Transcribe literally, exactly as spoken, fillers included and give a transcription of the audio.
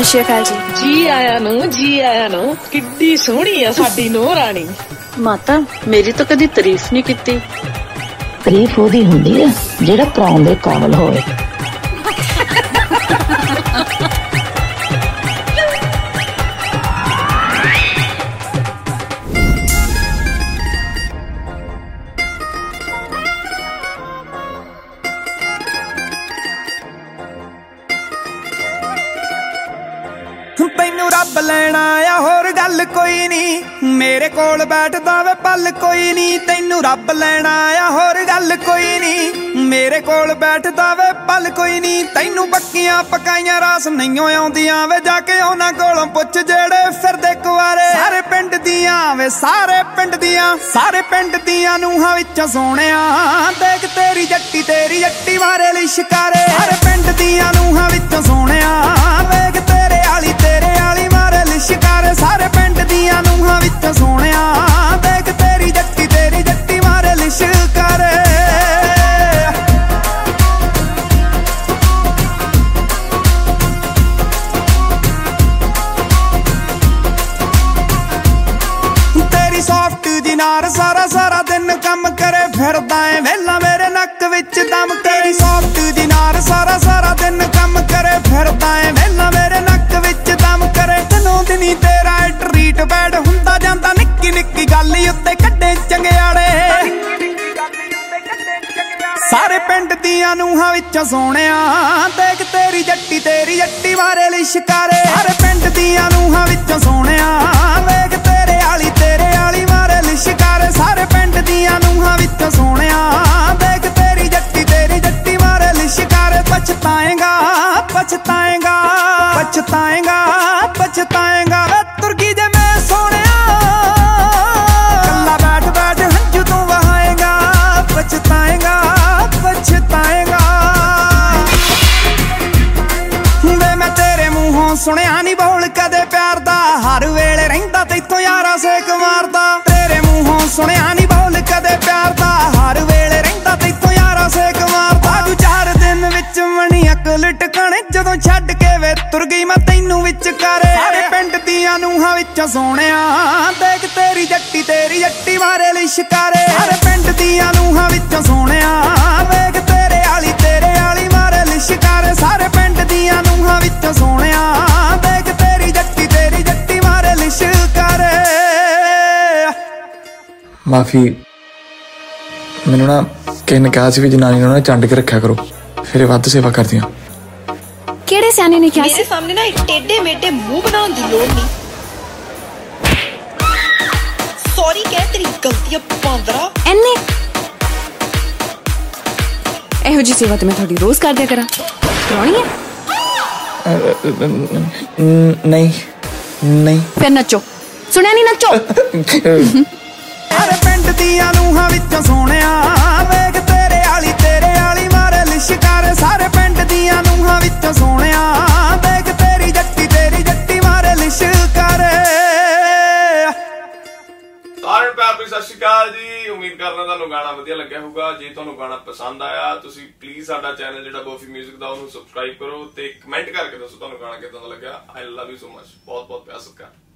ਸਤਿ ਸ਼੍ਰੀ ਅਕਾਲ ਜੀ। ਜੀ ਆਇਆਂ ਨੂੰ, ਜੀ ਆਇਆਂ ਨੂੰ। ਕਿੱਡੀ ਸੋਹਣੀ ਆ ਸਾਡੀ ਨੂੰਹ ਰਾਣੀ। ਮਾਤਾ ਮੇਰੀ ਤਾਂ ਕਦੀ ਤਾਰੀਫ ਨਹੀਂ ਕੀਤੀ। ਤਾਰੀਫ ਉਹਦੀ ਹੁੰਦੀ ਆ ਜਿਹੜਾ ਕਰਾਉਣ ਦੇ ਕਾਬਲ ਹੋਵੇ। ਤੈਨੂੰ ਰੱਬ ਲੈਣ ਆਇਆ ਹੋਰ ਗੱਲ ਕੋਈ ਨੀ, ਮੇਰੇ ਕੋਲ ਬੈਠਦਾ ਵੇ ਪਲ ਕੋਈ ਨੀ। ਤੈਨੂੰ ਰੱਬ ਲੈਣ ਆਇਆ ਹੋਰ ਗੱਲ ਕੋਈ ਨੀ, ਮੇਰੇ ਕੋਲ ਬੈਠਦਾ ਵੇ ਪਲ ਕੋਈ ਨੀ। ਤੈਨੂੰ ਬੱਕੀਆਂ ਪਕਾਈਆਂ ਰਾਸ ਨਹੀਂ ਆਉਂਦੀਆਂ ਵੇ, ਜਾ ਕੇ ਉਹਨਾਂ ਕੋਲੋਂ ਪੁੱਛ ਜਿਹੜੇ ਫਿਰਦੇ ਕੁਆਰੇ। ਸਾਰੇ ਪਿੰਡ ਦੀਆਂ ਵੇ ਸਾਰੇ ਪਿੰਡ ਦੀਆਂ, ਸਾਰੇ ਪਿੰਡ ਦੀਆਂ ਨੂੰਹਾਂ ਵਿੱਚੋਂ ਸੋਹਣਿਆ ਦੇਖ ਤੇਰੀ ਜੱਟੀ ਤੇਰੀ ਜੱਟੀ ਮਾਰੇ ਲਿਸ਼ਕਾਰੇ। ਸਾਰੇ ਪਿੰਡ ਦੀਆਂ ਨੂੰਹਾਂ ਵਿੱਚੋਂ ਸੋਹਣਿਆ ਵੇਖ ਤੇਰੇ ਆਲੀ ਤੇਰੇ ਆਲੀ ਮਾਰੇ ਲਿਸ਼ਕਾਰੇ। ਸਾਰੇ ਪਿੰਡ ਦੀਆਂ ਨੂੰਹਾਂ ਵਿੱਚੋਂ ਸੋਹਣਿਆ ਦੇਖ ਤੇਰੀ ਜੱਟੀ ਤੇਰੀ ਜੱਟੀ ਮਾਰੇ ਲਿਸ਼ਕਾਰੇ। ਤੇਰੀ ਸੌਫਟ ਜੀ ਨਾਰ ਸਾਰਾ ਸਾਰਾ ਦਿਨ ਕੰਮ ਕਰੇ ਫਿਰਦਾ ਏ ਵੇਲਾ ਮੇਰੇ ਨੱਕ ਵਿੱਚ ਦਮ। ਤੇਰੀ ਸੌਫਟ ਜੀ ਨਾਰ ਸਾਰਾ ਸਾਰਾ ਦਿਨ ਕੰਮ ਕਰੇ ਫਿਰਦਾ ਏ ਵੇਲਾ ਮੇਰੇ ਨੱਕ ਵਿੱਚ ਦਮ ਕਰੇ। ਦਿਨੋਂ ਦਿਨੀ ਤੇਰਾ ਟਰੀਟ ਬੈਡ ਹੁੰਦਾ ਜਾਂਦਾ, ਨਿੱਕੀ ਨਿੱਕੀ ਗੱਲ ਉੱਤੇ ਕੱਢੇ ਚੰਗਿਆੜੇ। ਸਾਰੇ ਪਿੰਡ ਦੀਆਂ ਨੂੰਹਾਂ ਵਿੱਚੋਂ ਸੋਹਣਿਆ ਦੇਖ ਤੇਰੀ ਜੱਟੀ ਤੇਰੀ ਜੱਟੀ ਮਾਰੇ ਲਿਸ਼ਕਾਰੇ। ਸਾਰੇ ਪਿੰਡ ਦੀਆਂ ਨੂੰਹਾਂ ਵਿੱਚੋਂ ਸੋਹਣਿਆ ਵੇਖ ਤੇਰੇ ਆਲੀ ਤੇਰੇ ਆਲੀ ਮਾਰੇ ਲਿਸ਼ਕਾਰੇ। ਸਾਰੇ ਪਿੰਡ ਦੀਆਂ ਨੂੰਹਾਂ ਵਿੱਚੋਂ ਸੋਹਣਿਆ ਦੇਖ ਤੇਰੀ ਜੱਟੀ ਤੇਰੀ ਜੱਟੀ ਮਾਰੇ ਲਿਸ਼ਕਾਰੇ। ਪਛਤਾਏਗਾ ਪਛਤਾਏਗਾ ਪਛਤਾਏਗਾ ਪਛਤਾਏਗਾ ਵੇ ਤੁਰਕੀ ਜੇ ਮੈਂ ਸੋਹਣਿਆ, ਕੱਲਾ ਬੈਠ ਬੈਠ ਹੰਝੂ ਤੂੰ ਵਹਾਏਗਾ। ਪਛਤਾਏਗਾ ਪਛਤਾਏਗਾ ਵੇ ਮੈਂ ਤੇਰੇ ਮੂੰਹੋਂ ਸੁਣਿਆ ਨੀ ਬੋਲ ਕਦੇ ਪਿਆਰ ਦਾ, ਹਰ ਵੇਲੇ ਰਹਿੰਦਾ ਤੈਥੋਂ ਯਾਰਾ ਸੇਕ ਮਾਰਦਾ। ਤੇਰੇ ਮੂੰਹੋਂ ਸੁਣਿਆ ਨੀ ਬੋਲ ਕਦੇ ਪਿਆਰ ਦਾ, ਹਰ ਵੇਲੇ ਰਹਿੰਦਾ ਤੈਥੋਂ ਯਾਰਾ ਸੇਕ ਮਾਰਦਾ। ਤੂੰ ਚਾਰ ਦਿਨ ਵਿੱਚ ਮਣੀ ਅਕਲ ਟਿਕਾਣੇ ਜਦੋਂ ਛੱਡ ਕੇ ਵੇ ਤੁਰ ਗਈ ਮੈਂ ਤੈਨੂੰ ਵਿੱਚ ਕਰੇ। ਸਾਰੇ ਪਿੰਡ ਦੀਆਂ ਨੂੰਹਾਂ ਵਿੱਚੋਂ ਸੋਹਣਿਆ ਦੇਖ ਤੇਰੀ ਜੱਟੀ ਤੇਰੀ ਜੱਟੀ ਮਾਰੇ ਲਿਸ਼ਕਾਰੇ। ਸਾਰੇ ਪਿੰਡ ਦੀਆਂ ਨੂੰਹਾਂ ਵਿੱਚੋਂ ਸੋਹਣਿਆ ਵੇਖ ਤੇਰੇ ਆਲੀ ਤੇਰੇ ਆਲੀ ਮਾਰੇ ਲਿਸ਼ਕਾਰੇ। ਸਾਰੇ ਪਿੰਡ ਦੀਆਂ ਨੂੰਹਾਂ ਵਿੱਚੋਂ ਸੋਹਣਿਆ ਦੇਖ ਤੇਰੀ ਜੱਟੀ ਤੇਰੀ ਜੱਟੀ ਮਾਰੇ ਲਿਸ਼ਕਾਰੇ। ਮਾਫੀ, ਮੈਨੂੰ ਨਾ ਕਿਸੇ ਨੇ ਕਿਹਾ ਸੀ ਵੀ ਜਨਾਨੀ ਨੂੰ ਨਾ ਚੰਡ ਕੇ ਰੱਖਿਆ ਕਰੋ, ਫਿਰ ਵੱਧ ਸੇਵਾ ਕਰਦੀਆਂ। ਕਿਹੜੇ ਸਿਆਣੇ ਨੇ ਕਿਹਾ ਸੀ? ਮੇਰੇ ਸਾਹਮਣੇ ਨਾ ਇੱਕ ਟੇਢੇ ਮੇਢੇ ਮੂੰਹ ਬਣਾਉਣ ਦੀ ਲੋੜ ਨਹੀਂ। ਸੌਰੀ ਕਹਿ ਤੇਰੀ ਗਲਤੀ ਆ ਪਾਂਦਰਾ। ਐਨੇ ਇਹੋ ਜਿਹੀ ਸੇਵਾ ਤੇ ਮੈਂ ਤੁਹਾਡੀ ਰੋਜ਼ ਕਰ ਦਿਆ ਕਰਾਂ। ਕਰਾਉਣੀ ਹੈ? ਨਹੀਂ ਨਹੀਂ। ਫਿਰ ਨੱਚੋ, ਸੁਣਿਆ ਨਹੀਂ? ਨੱਚੋ। ਸਾਰੇ ਪਿੰਡ ਦੀਆਂ ਨੂੰਹਾਂ ਵਿੱਚੋਂ ਸੋਹਣਿਆ ਵੇਖ ਤੇਰੇ ਆਲੀ ਤੇਰੇ ਆਲੀ ਮਾਰੇ ਲਿਸ਼ਕਾਰੇ। ਸਾਰੇ ਪਿੰਡ ਦੀਆਂ ਨੂੰਹਾਂ ਵਿੱਚੋਂ ਸੋਹਣਿਆ ਵੇਖ ਤੇਰੀ ਜੱਟੀ ਤੇਰੀ ਜੱਟੀ ਮਾਰੇ ਲਿਸ਼ਕਾਰੇ। ਸਾਰਿਆਂ ਪਿਆਰ ਭਰੀ ਸਤਿ ਸ਼੍ਰੀ ਅਕਾਲ ਜੀ। ਉਮੀਦ ਕਰਦਾ ਤੁਹਾਨੂੰ ਗਾਣਾ ਵਧੀਆ ਲੱਗਿਆ ਹੋਊਗਾ। ਜੇ ਤੁਹਾਨੂੰ ਗਾਣਾ ਪਸੰਦ ਆਇਆ ਤੁਸੀਂ ਪਲੀਜ਼ ਸਾਡਾ ਚੈਨਲ ਜਿਹੜਾ ਬੋਫੀ ਮਿਊਜ਼ਿਕ ਦਾ ਉਹਨੂੰ ਸਬਸਕ੍ਰਾਈਬ ਕਰੋ ਤੇ ਕਮੈਂਟ ਕਰਕੇ ਦੱਸੋ ਤੁਹਾਨੂੰ ਗਾਣਾ ਕਿੱਦਾਂ ਦਾ ਲੱਗਿਆ। I love you so much. ਬਹੁਤ ਬਹੁਤ ਪਿਆਰ ਸਤਿਕਾਰ।